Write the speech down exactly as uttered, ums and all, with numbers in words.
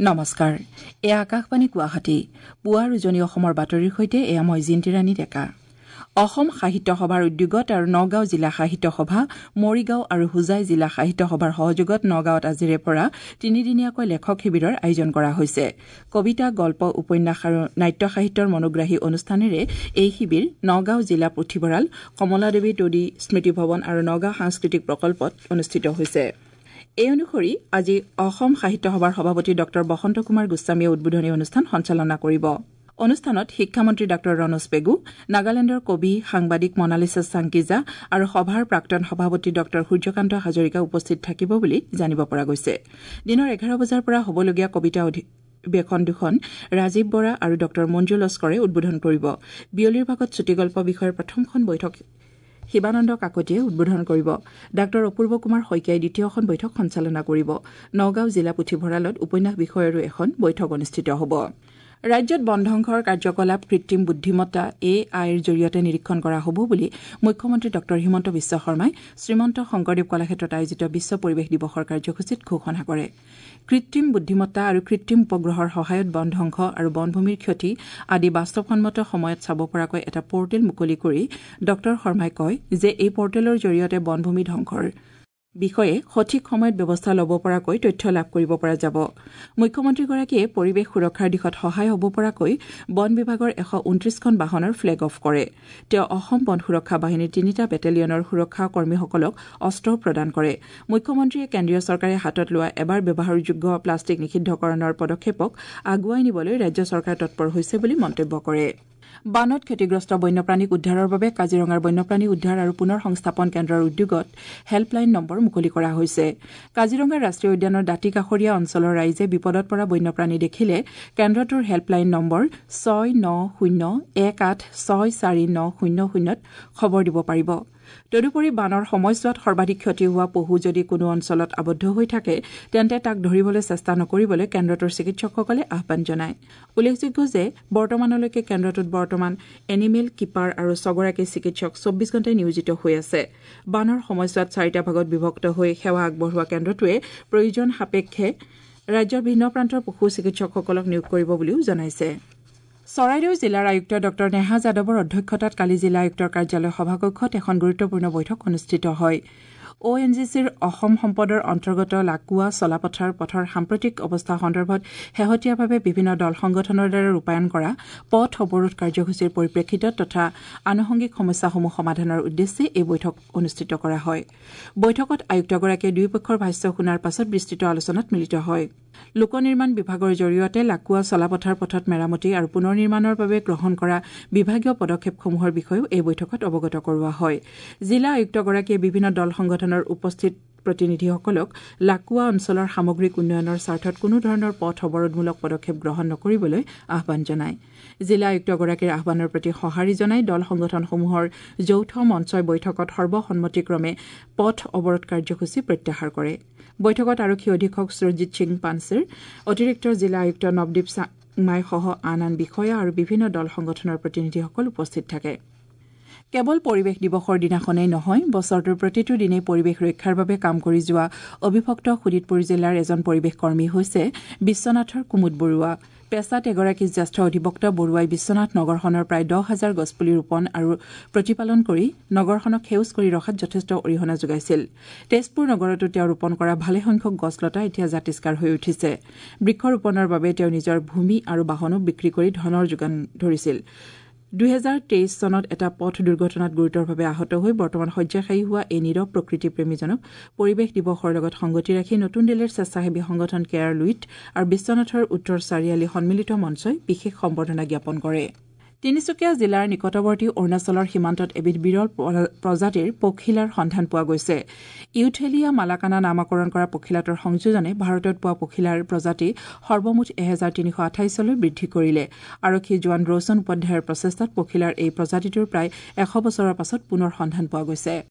নমস্কাৰ এ আকাশবাণী গুৱাহাটী পুৱাৰ উজনি অসমৰ বাতৰিৰ সৈতে এয়া মই জিন্তিৰাণী ডেকা অসম সাহিত্য সভাৰ উদ্যোগত আৰু নগাঁও জিলা সাহিত্য সভা মৰিগাঁও আৰু হুজাই জিলা সাহিত্য সভাৰ সহযোগত নগাঁৱত আজিৰে পৰা তিনিদিনীয়াকৈ লেখক শিবিৰৰ আয়োজন কৰা হৈছে কবিতা গল্প উপন্যাস আৰু নাট্য সাহিত্যৰ মনোগ্ৰাহী অনুষ্ঠানেৰে এই শিবিৰ নগাঁও জিলা পুথিভঁৰাল কমলাদেৱী টডি স্মৃতি ভৱন আৰু নগাঁও সাংস্কৃতিক প্ৰকল্পত অনুষ্ঠিত হৈছে এই অনুসৰি আজি অসম সাহিত্য সভাৰ সভাপতি ড বসন্ত কুমাৰ গোস্বামীয়ে উদ্বোধনী অনুষ্ঠান সঞ্চালনা কৰিব অনুষ্ঠানত শিক্ষামন্ত্ৰী ড ৰণোজ পেগু নাগালেণ্ডৰ কবি সাংবাদিক মনালিছা চাংকিজা আৰু সভাৰ প্ৰাক্তন সভাপতি ড সূৰ্যকান্ত হাজৰিকা উপস্থিত থাকিব বুলি জানিব পৰা গৈছে দিনৰ এঘাৰ বজাৰ পৰা হ'বলগীয়া কবিতা বেখন দুখন ৰাজীৱ বৰা আৰু ড মঞ্জু লস্কৰে উদ্বোধন কৰিব বিয়লিৰ ভাগত চুটিগল্প বিষয়ৰ প্ৰথমখন বৈঠক শিৱানন্দ কাকতিয়ে উদ্বোধন কৰিব ডাঃ অপূৰ্ব কুমাৰ শইকীয়াই দ্বিতীয়খন বৈঠক সঞ্চালনা কৰিব নগাঁও জিলা পুথিভঁৰালত উপন্যাস বিষয়ৰো এখন বৈঠক অনুষ্ঠিত হ'ব ৰাজ্যত বনধ্বংসৰ কাৰ্যকলাপ কৃত্ৰিম বুদ্ধিমত্তা এ আইৰ জৰিয়তে নিৰীক্ষণ কৰা হ'ব বুলি মুখ্যমন্ত্ৰী ড হিমন্ত বিশ্ব শৰ্মাই শ্ৰীমন্ত শংকৰদেৱ কলাক্ষেত্ৰত আয়োজিত বিশ্ব পৰিৱেশ দিৱসৰ কাৰ্যসূচীত ঘোষণা কৰে কৃত্ৰিম বুদ্ধিমত্তা আৰু কৃত্ৰিম উপগ্ৰহৰ সহায়ত বনধ্বংস আৰু বনভূমিৰ ক্ষতি আদি বাস্তৱসন্মত সময়ত চাব পৰাকৈ এটা পৰ্টেল মুকলি কৰি ড শৰ্মাই কয় যে এই পৰ্টেলৰ জৰিয়তে বনভূমি ধ্বংসৰ বিষয়ে সঠিক সময়ত ব্যৱস্থা ল'ব পৰাকৈ তথ্য লাভ কৰিব পৰা যাব মুখ্যমন্ত্ৰীগৰাকীয়ে পৰিৱেশ সুৰক্ষাৰ দিশত সহায় হ'ব পৰাকৈ বন বিভাগৰ এশ ঊনত্ৰিশখন বাহনৰ ফ্লেগ অফ কৰে তেওঁ অসম বন সুৰক্ষা বাহিনীৰ তিনিটা বেটেলিয়নৰ সুৰক্ষা কৰ্মীসকলক অস্ত্ৰ প্ৰদান কৰে মুখ্যমন্ত্ৰীয়ে কেন্দ্ৰীয় চৰকাৰে হাতত লোৱা এবাৰ ব্যৱহাৰযোগ্য প্লাষ্টিক নিষিদ্ধকৰণৰ পদক্ষেপক আগুৱাই নিবলৈ ৰাজ্য চৰকাৰ তৎপৰ হৈছে বুলি মন্তব্য কৰে বানত ক্ষতিগ্ৰস্ত বন্যপ্ৰাণীক উদ্ধাৰৰ বাবে কাজিৰঙাৰ বন্যপ্ৰাণী উদ্ধাৰ আৰু পুনৰ সংস্থাপন কেন্দ্ৰৰ উদ্যোগত হেল্পলাইন নম্বৰ মুকলি কৰা হৈছে কাজিৰঙা ৰাষ্ট্ৰীয় উদ্যানৰ দাঁতিকাষৰীয়া অঞ্চলৰ ৰাইজে বিপদত পৰা বন্যপ্ৰাণী দেখিলে কেন্দ্ৰটোৰ হেল্পলাইন নম্বৰ ছয় ন শূন্য এক আঠ ছয় চাৰি ন শূন্য শূন্যত খবৰ দিব পাৰিব তদুপৰি বানৰ সময়ছোৱাত সৰ্বাধিক ক্ষতি হোৱা পহু যদি কোনো অঞ্চলত আবদ্ধ হৈ থাকে তেন্তে তাক ধৰিবলৈ চেষ্টা নকৰিবলৈ কেন্দ্ৰটোৰ চিকিৎসকসকলে আহ্বান জনায় উল্লেখযোগ্য যে বৰ্তমানলৈকে কেন্দ্ৰটোত বৰ্তমান এনিমেল কিপাৰ আৰু ছগৰাকী চিকিৎসক চৌব্বিছ ঘণ্টাই নিয়োজিত হৈ আছে বানৰ সময়ছোৱাত চাৰিটা ভাগত বিভক্ত হৈ সেৱা আগবঢ়োৱা কেন্দ্ৰটোৱে প্ৰয়োজন সাপেক্ষে ৰাজ্যৰ ভিন্ন প্ৰান্তৰ পশু চিকিৎসকসকলক নিয়োগ কৰিব বুলিও জনাইছে চৰাইদেউ জিলাৰ আয়ুক্ত ড নেহা যাদৱৰ অধ্যক্ষতাত কালি জিলা আয়ুক্তৰ কাৰ্যালয় সভাকক্ষত এখন গুৰুত্বপূৰ্ণ বৈঠক অনুষ্ঠিত হয় অ' এন জি চিৰ অসম সম্পদৰ অন্তৰ্গত লাকুৱা চলাপথাৰ পথৰ সাম্প্ৰতিক অৱস্থা সন্দৰ্ভত শেহতীয়াভাৱে বিভিন্ন দল সংগঠনৰ দ্বাৰা ৰূপায়ণ কৰা পথ অৱৰোধ কাৰ্যসূচীৰ পৰিপ্ৰেক্ষিতত তথা আনুষংগিক সমস্যাসমূহ সমাধানৰ উদ্দেশ্যে এই বৈঠক অনুষ্ঠিত কৰা হয় বৈঠকত আয়ুক্তগৰাকীয়ে দুয়োপক্ষৰ ভাষ্য শুনাৰ পাছত বিস্তৃত আলোচনাত মিলিত হয় লোক নিৰ্মাণ বিভাগৰ জৰিয়তে লাকুৱা চলাপথাৰ পথত মেৰামতি আৰু পুনৰ নিৰ্মাণৰ বাবে গ্ৰহণ কৰা বিভাগীয় পদক্ষেপসমূহৰ বিষয়েও এই বৈঠকত অৱগত কৰোৱা হয় জিলা আয়ুক্তগৰাকীয়ে বিভিন্ন দল সংগঠনৰ উপস্থিত প্ৰতিনিধিসকলক লাকুৱা অঞ্চলৰ সামগ্ৰিক উন্নয়নৰ স্বাৰ্থত কোনো ধৰণৰ পথ অৱৰোধমূলক পদক্ষেপ গ্ৰহণ নকৰিবলৈ আহ্বান জনায় জিলা আয়ুক্তগৰাকীৰ আহ্বানৰ প্ৰতি সঁহাৰি জনাই দল সংগঠনসমূহৰ যৌথ মঞ্চই বৈঠকত সৰ্বসন্মতিক্ৰমে পথ অৱৰোধ কাৰ্যসূচী প্ৰত্যাহাৰ কৰে বৈঠকত আৰক্ষী অধীক্ষক সুৰজিৎ সিং পানছেৰ অতিৰিক্ত জিলা আয়ুক্ত নৱদীপ চাংমাইসহ আন আন বিষয়া আৰু বিভিন্ন দল সংগঠনৰ প্ৰতিনিধিসকল উপস্থিত থাকে কেৱল পৰিৱেশ দিৱসৰ দিনাখনেই নহয় বছৰটোৰ প্ৰতিটো দিনেই পৰিৱেশ ৰক্ষাৰ বাবে কাম কৰি যোৱা অবিভক্ত শোণিতপুৰ জিলাৰ এজন পৰিৱেশ কৰ্মী হৈছে বিশ্বনাথৰ কুমুদ বৰুৱা পেছাত এগৰাকী জ্যেষ্ঠ অধিবক্তা বৰুৱাই বিশ্বনাথ নগৰখনৰ প্ৰায় দহ হাজাৰ গছপুলি ৰোপণ আৰু প্ৰতিপালন কৰি নগৰখনক সেউজ কৰি ৰখাত যথেষ্ট অৰিহণা যোগাইছিল তেজপুৰ নগৰতো তেওঁ ৰোপণ কৰা ভালেসংখ্যক গছলতা এতিয়া জাতিষ্কাৰ হৈ উঠিছে বৃক্ষৰোপণৰ বাবে তেওঁ নিজৰ ভূমি আৰু বাহনো বিক্ৰী কৰি ধনৰ যোগান ধৰিছিল দুহেজাৰ তেইছ চনত এটা পথ দুৰ্ঘটনাত গুৰুতৰভাৱে আহত হৈ বৰ্তমান শয্যাশায়ী হোৱা এই নীৰৱ প্ৰকৃতিপ্ৰেমীজনক পৰিৱেশ দিৱসৰ লগত সংগতি ৰাখি নতুন দিল্লীৰ স্বেচ্ছাসেৱী সংগঠন কেয়াৰ লুইট আৰু বিশ্বনাথৰ উত্তৰ চাৰিআলি সন্মিলিত মঞ্চই বিশেষ সম্বৰ্ধনা জ্ঞাপন কৰে তিনিচুকীয়া জিলাৰ নিকটৱৰ্তী অৰুণাচলৰ সীমান্তত এবিধ বিৰল প্ৰজাতিৰ পখিলাৰ সন্ধান পোৱা গৈছে ইউথেলিয়া মালাকানা নামকৰণ কৰা পখিলাটোৰ সংযোজনে ভাৰতত পোৱা পখিলাৰ প্ৰজাতি সৰ্বমুঠ এহেজাৰ তিনিশ আঠাইছলৈ বৃদ্ধি কৰিলে আৰক্ষী জোৱান ৰৌচন উপাধ্যায়ৰ প্ৰচেষ্টাত পখিলাৰ এই প্ৰজাতিটোৰ প্ৰায় এশ বছৰৰ পাছত পুনৰ সন্ধান পোৱা গৈছে